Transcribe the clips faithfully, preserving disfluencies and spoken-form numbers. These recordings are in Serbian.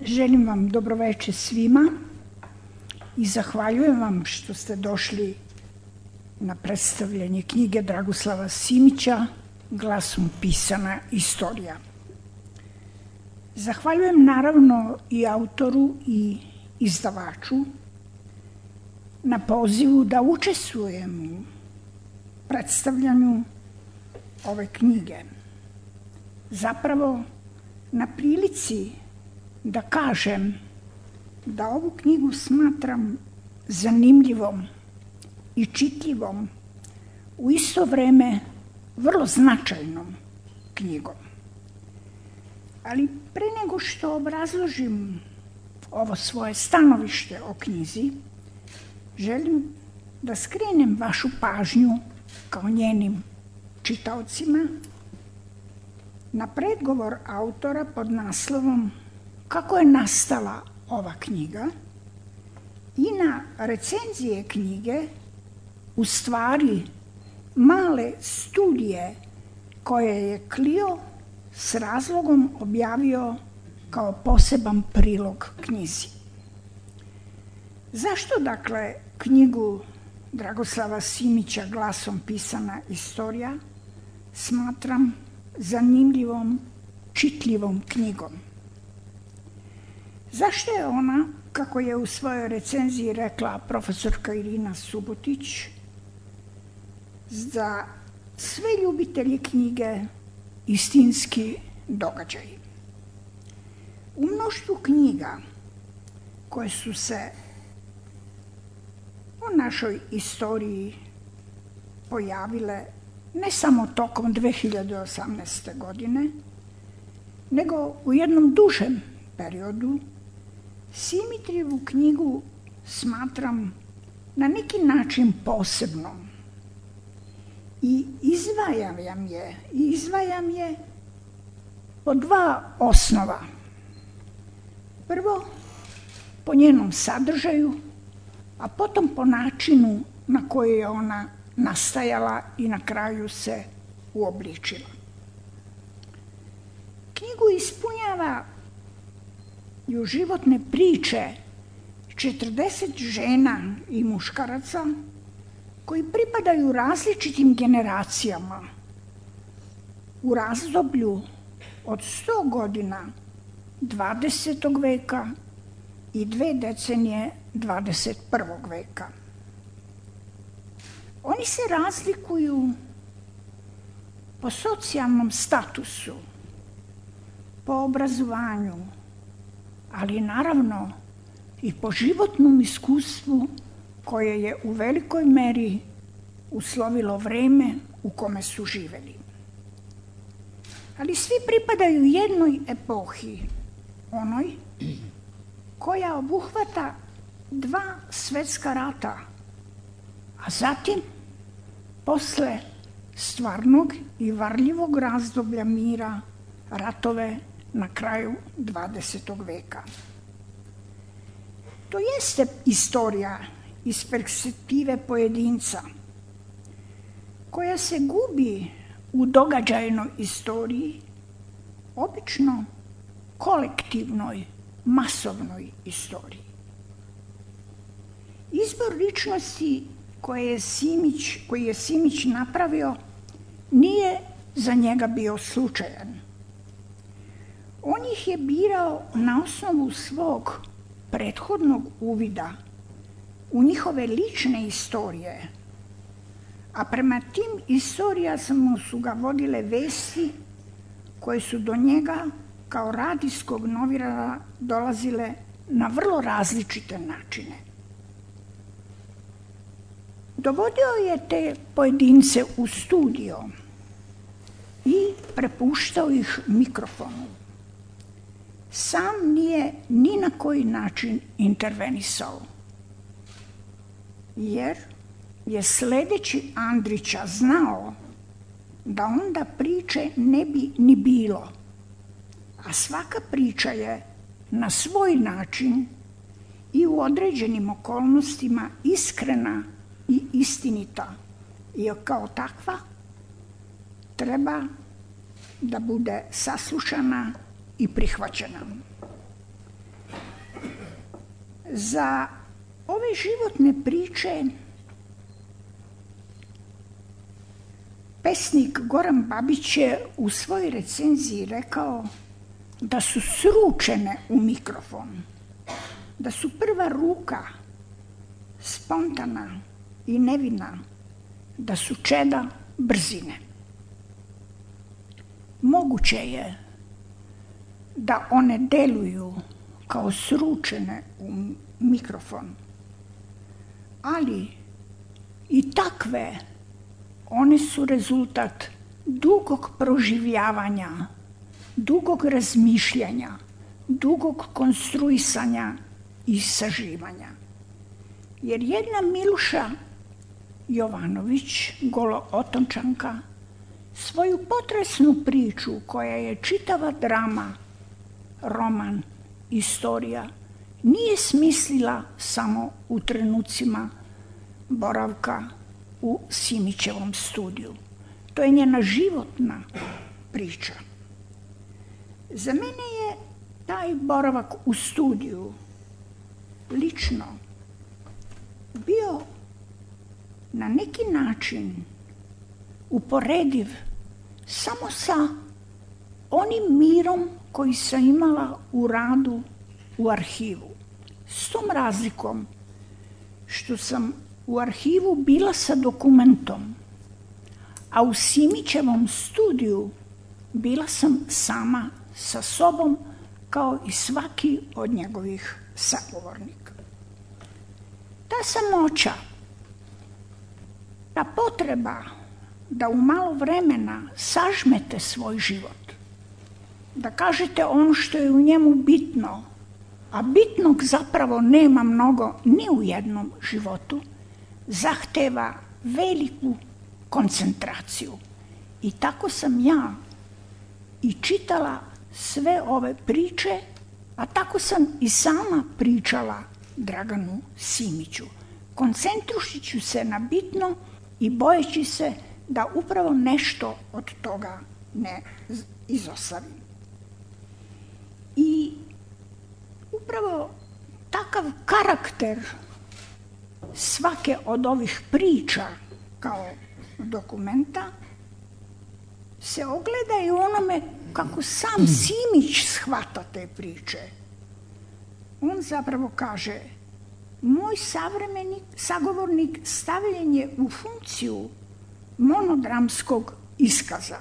Želim vam dobroveče svima i zahvaljujem vam što ste došli na predstavljanje knjige Dragoslava Simića Glasom pisana istorija. Zahvaljujem naravno i autoru i izdavaču na pozivu da učestvujem u predstavljanju ove knjige. Zapravo, na prilici da kažem da ovu knjigu smatram zanimljivom i čitljivom, u isto vreme vrlo značajnom knjigom. Ali pre nego što obrazložim ovo svoje stanovište o knjizi, želim da skrenem vašu pažnju kao njenim čitaocima na predgovor autora pod naslovom Kako je nastala ova knjiga i na recenzije knjige, u stvari male studije koje je Clio s razlogom objavio kao poseban prilog knjizi. Zašto, dakle, knjigu Dragoslava Simića Glasom pisana istorija smatram zanimljivom, čitljivom knjigom? Zašto je ona, kako je u svojoj recenziji rekla profesorka Irina Subotić, za sve ljubitelje knjige istinski događaj? U mnoštvu knjiga koje su se u našoj istoriji pojavile ne samo tokom dve hiljade osamnaeste. godine, nego u jednom dužem periodu, Simitrijevu knjigu smatram na neki način posebnom i izdvajam je, i izdvajam je po dva osnova. Prvo, po njenom sadržaju, a potom po načinu na koji je ona nastajala i na kraju se uobličila. Knjigu ispunjava i životne priče četrdeset žena i muškaraca koji pripadaju različitim generacijama u razdoblju od sto godina dvadesetog veka i dve decenije dvadeset prvog veka. Oni se razlikuju po socijalnom statusu, po obrazovanju, ali naravno i po životnom iskustvu koje je u velikoj meri uslovilo vreme u kome su živeli. Ali svi pripadaju jednoj epohi, onoj koja obuhvata dva svetska rata, a zatim, posle stvarnog i varljivog razdoblja mira, ratove na kraju dvadesetog veka. To jeste istorija iz perspektive pojedinca, koja se gubi u događajnoj istoriji, obično kolektivnoj, masovnoj istoriji. Izbor ličnosti koje je Simić, koji je Simić napravio nije za njega bio slučajan. On ih je birao na osnovu svog prethodnog uvida u njihove lične istorije, a prema tim istorijama su ga vodile vesti koje su do njega kao radijskog novinara dolazile na vrlo različite načine. Dovodio je te pojedince u studio i prepuštao ih mikrofonu. Sam nije ni na koji način intervenisao, jer je sledeći Andrića znao da onda priče ne bi ni bilo, a svaka priča je na svoj način i u određenim okolnostima iskrena i istinita, i kao takva treba da bude saslušana i prihvaćena. Za ove životne priče pesnik Goran Babić je u svojoj recenziji rekao da su sručene u mikrofon, da su prva ruka spontana i nevina, da su čeda brzine. Moguće je da one deluju kao sručene u mikrofon, ali i takve one su rezultat dugog proživljavanja, dugog razmišljanja, dugog konstruisanja i saživanja. Jer jedna Miluša Jovanović, Golo Otončanka, svoju potresnu priču koja je čitava drama, roman, istorija, nije smislila samo u trenucima boravka u Simićevom studiju. To je njena životna priča. Za mene je taj boravak u studiju lično bio na neki način uporediv samo sa onim mirom koji sam imala u radu u arhivu. S tom razlikom što sam u arhivu bila sa dokumentom, a u Simićevom studiju bila sam sama sa sobom kao i svaki od njegovih sagovornika. Ta samoća, ta potreba da u malo vremena sažmete svoj život, da kažete ono što je u njemu bitno, a bitnog zapravo nema mnogo ni u jednom životu, zahteva veliku koncentraciju. I tako sam ja i čitala sve ove priče, a tako sam i sama pričala Draganu Simiću, koncentrujući se na bitno i bojeći se da upravo nešto od toga ne izostavim. I upravo takav karakter svake od ovih priča kao dokumenta se ogleda i u onome kako sam Simić shvata te priče. On zapravo kaže: moj savremenik, sagovornik stavljen je u funkciju monodramskog iskaza.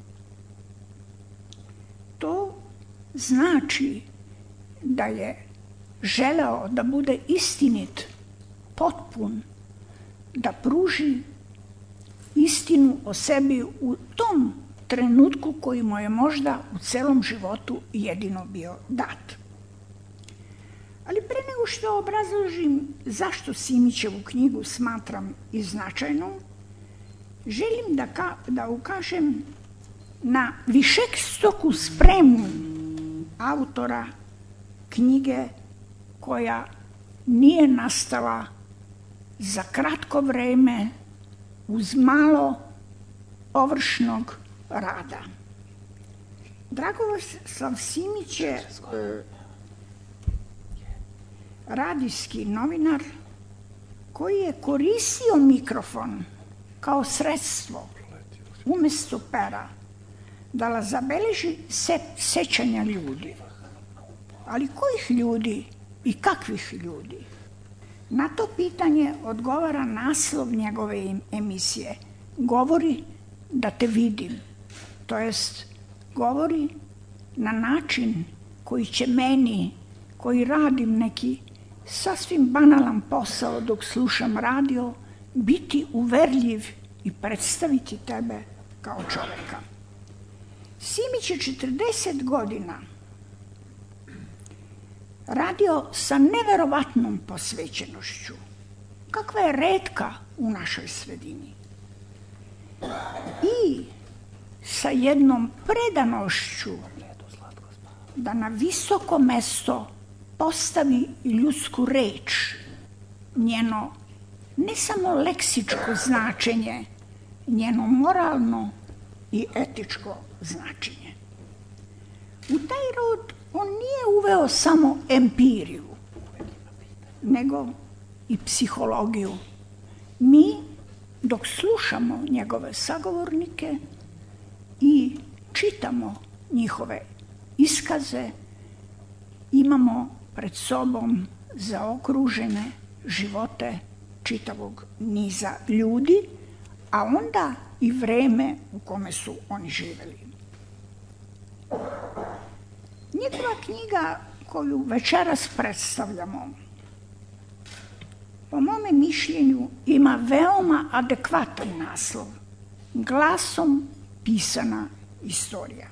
To znači da je želeo da bude istinit, potpun, da pruži istinu o sebi u tom trenutku koji mu je možda u celom životu jedino bio dat. Ali pre nego što obrazložim zašto Simićevu knjigu smatram i značajnom, želim da, ka, da ukažem na višestoku spremu autora knjige koja nije nastala za kratko vreme uz malo površnog rada. Dragoslav Simić je e, radijski novinar koji je koristio mikrofon kao sredstvo umesto pera da zabeleži se, sećanja ljudi. Ali kojih ljudi i kakvih ljudi? Na to pitanje odgovara naslov njegove emisije. Govori da te vidim. To jest, govori na način koji će meni, koji radim neki sasvim banalan posao dok slušam radio, biti uverljiv i predstaviti tebe kao čoveka. Simić je četrdeset godina radio sa neverovatnom posvećenošću, kakva je retka u našoj sredini. I sa jednom predanošću da na visoko mesto postavi ljudsku reč, njeno ne samo leksičko značenje, njeno moralno i etičko značenje. U taj rod on nije uveo samo empiriju, nego i psihologiju. Mi, dok slušamo njegove sagovornike i čitamo njihove iskaze, imamo pred sobom zaokružene živote čitavog niza ljudi, a onda i vreme u kome su oni živeli. Njegova knjiga koju večeras predstavljamo, po mome mišljenju, ima veoma adekvatan naslov, Glasom pisana istorija.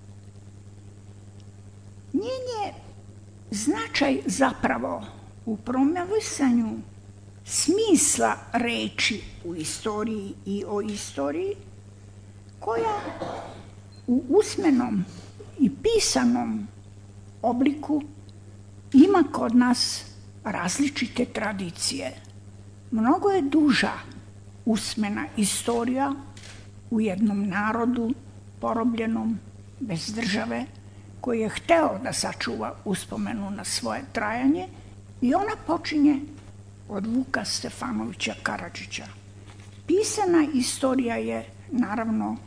Njen je značaj zapravo u promovisanju smisla reči u istoriji i o istoriji, koja u usmenom i pisanom obliku ima kod nas različite tradicije. Mnogo je duža usmena istorija u jednom narodu porobljenom, bez države, koji je hteo da sačuva uspomenu na svoje trajanje, i ona počinje od Vuka Stefanovića Karadžića. Pisana istorija je, naravno,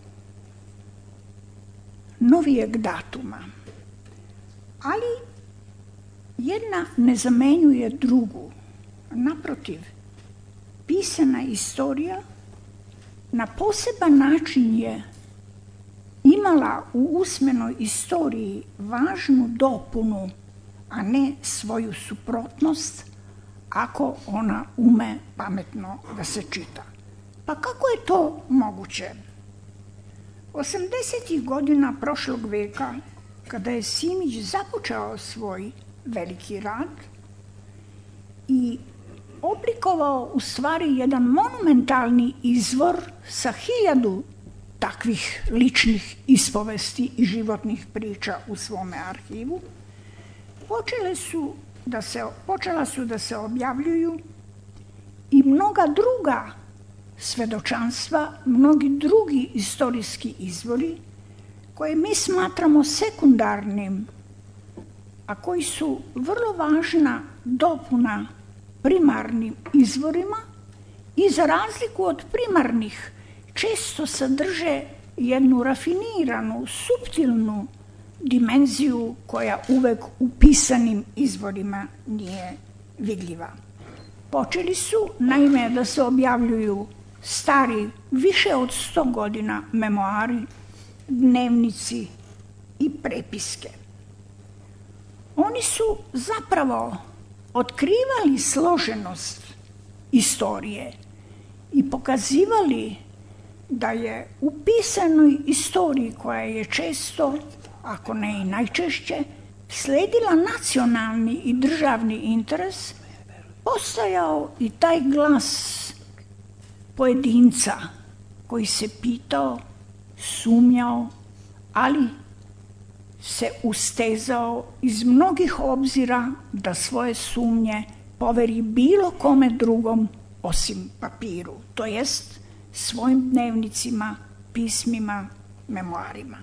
novijeg datuma, ali jedna ne zamenjuje drugu. Naprotiv, pisana istorija na poseban način je imala u usmenoj istoriji važnu dopunu, a ne svoju suprotnost, ako ona ume pametno da se čita. Pa kako je to moguće? osamdesetih godina prošlog veka, kada je Simić započeo svoj veliki rad i oblikovao u stvari jedan monumentalni izvor sa hiljadu takvih ličnih ispovesti i životnih priča u svome arhivu, počele su da se, počela su da se objavljuju i mnoga druga svedočanstva, mnogi drugi istorijski izvori koje mi smatramo sekundarnim, a koji su vrlo važna dopuna primarnim izvorima i za razliku od primarnih često sadrže jednu rafiniranu, suptilnu dimenziju koja uvek u pisanim izvorima nije vidljiva. Počeli su, naime, da se objavljuju stari, više od sto godina memoari, dnevnici i prepiske. Oni su zapravo otkrivali složenost istorije i pokazivali da je u pisanoj istoriji, koja je često, ako ne i najčešće, sledila nacionalni i državni interes, postojao i taj glas pojedinca koji se pitao, sumnjao, ali se ustezao iz mnogih obzira da svoje sumnje poveri bilo kome drugom osim papiru, to jest svojim dnevnicima, pismima, memoarima.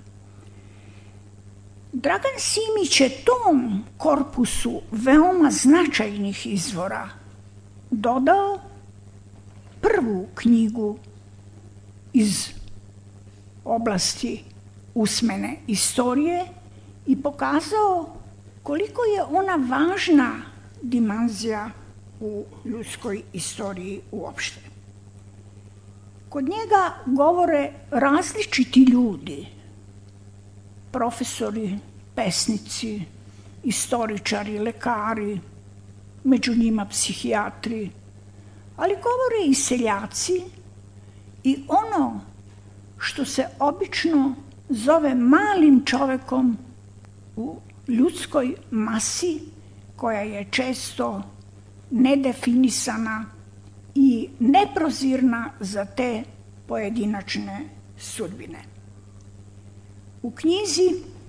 Dragan Simić je tom korpusu veoma značajnih izvora dodao prvu knjigu iz oblasti usmene istorije i pokazao koliko je ona važna dimenzija u ljudskoj istoriji uopšte. Kod njega govore različiti ljudi, profesori, pesnici, istoričari, lekari, među njima psihijatri, ali govore i seljaci i ono što se obično zove malim čovekom u ljudskoj masi, koja je često nedefinisana i neprozirna za te pojedinačne sudbine. U knjizi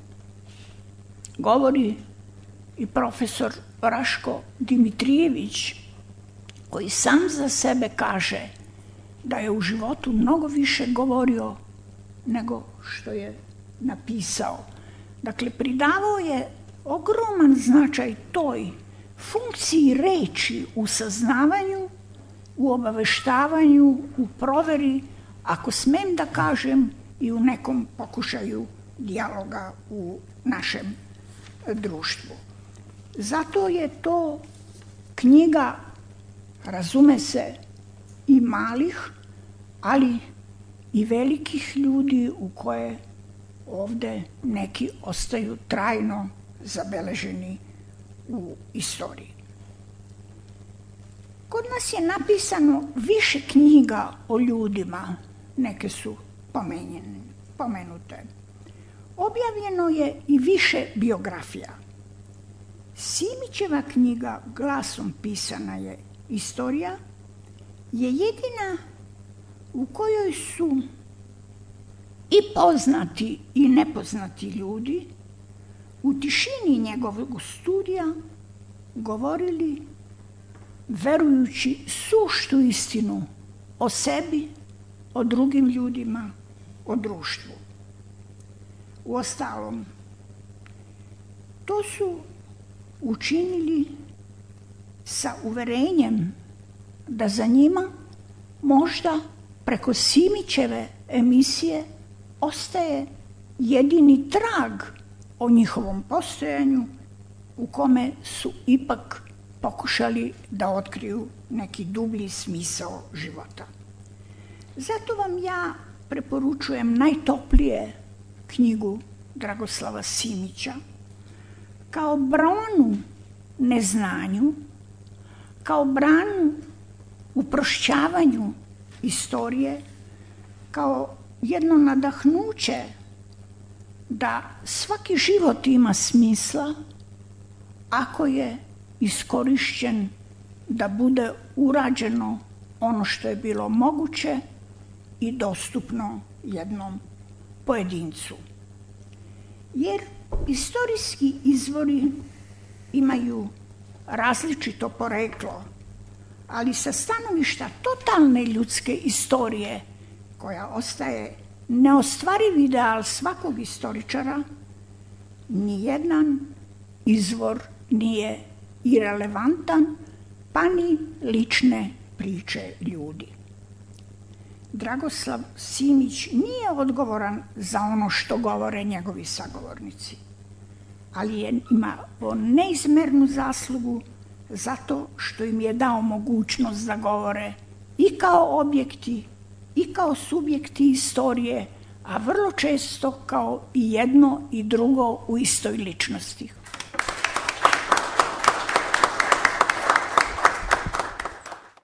govori i profesor Raško Dimitrijević, koji sam za sebe kaže da je u životu mnogo više govorio nego što je napisao. Dakle, pridavao je ogroman značaj toj funkciji reči u saznavanju, u obaveštavanju, u proveri, ako smem da kažem, i u nekom pokušaju dijaloga u našem društvu. Zato je to knjiga, razume se, i malih, ali i velikih ljudi u koje ovde neki ostaju trajno zabeleženi u istoriji. Kod nas je napisano više knjiga o ljudima, neke su pomenute. Objavljeno je i više biografija. Simićeva knjiga glasom pisana je istorija, je jedina u kojoj su i poznati i nepoznati ljudi u tišini njegovog studija govorili verujući suštu istinu o sebi, o drugim ljudima, o društvu. Uostalom, to su učinili sa uverenjem da za njima možda preko Simićeve emisije ostaje jedini trag o njihovom postojanju u kome su ipak pokušali da otkriju neki dublji smisao života. Zato vam ja preporučujem najtoplije knjigu Dragoslava Simića kao branu neznanju, kao branu uprošćavanju istorije, kao jedno nadahnuće da svaki život ima smisla ako je iskorišćen da bude urađeno ono što je bilo moguće i dostupno jednom pojedincu. Jer istorijski izvori imaju različito poreklo, ali sa stanovišta totalne ljudske istorije, koja ostaje neostvariv ideal svakog istoričara, nijedan izvor nije irelevantan, pa ni lične priče ljudi. Dragoslav Simić nije odgovoran za ono što govore njegovi sagovornici, ali je imao neizmernu zaslugu zato što im je dao mogućnost da govore i kao objekti i kao subjekti istorije, a vrlo često kao i jedno i drugo u istoj ličnosti.